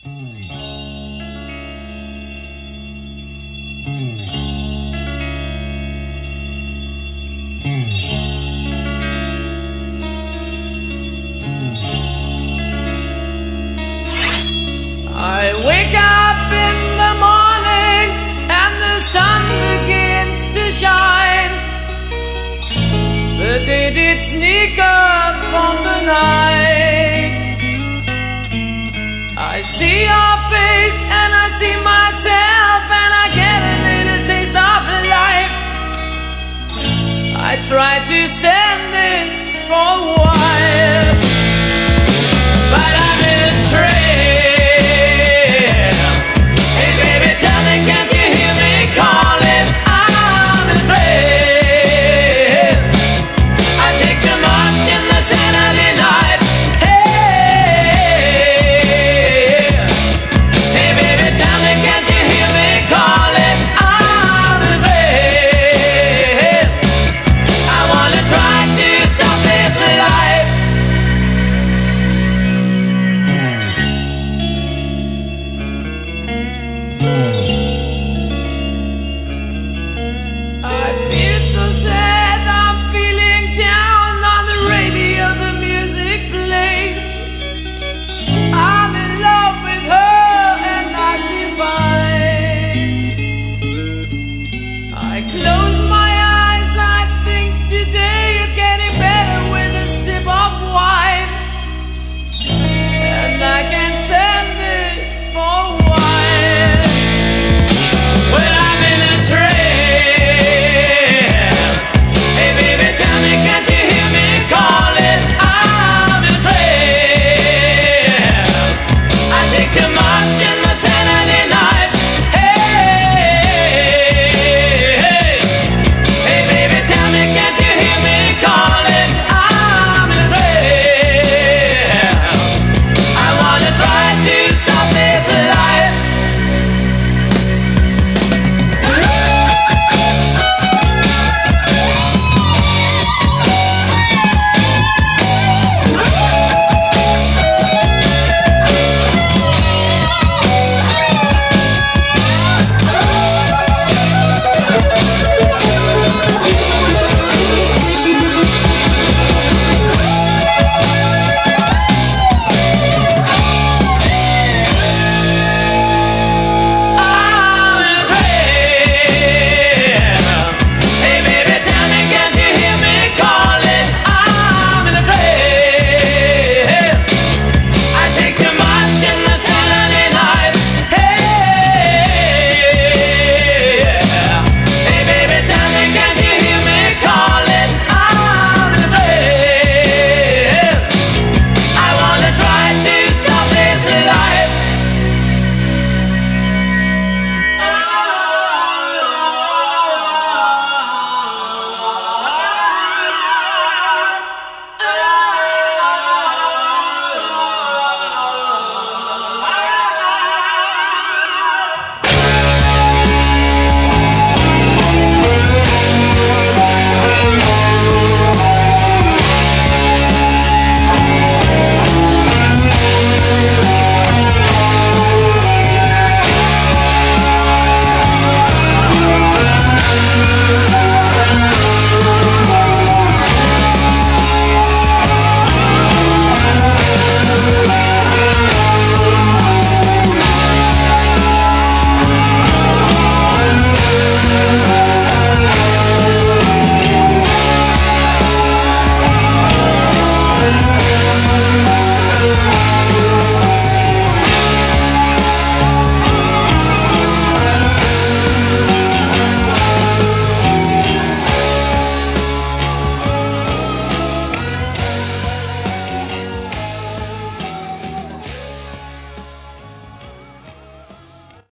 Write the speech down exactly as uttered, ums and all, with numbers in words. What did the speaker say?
I wake up in the morning and the sun begins to shine, but it did sneak up on the night. I see your face and I see myself and I get a little taste of life. I try to stand it for a while, but I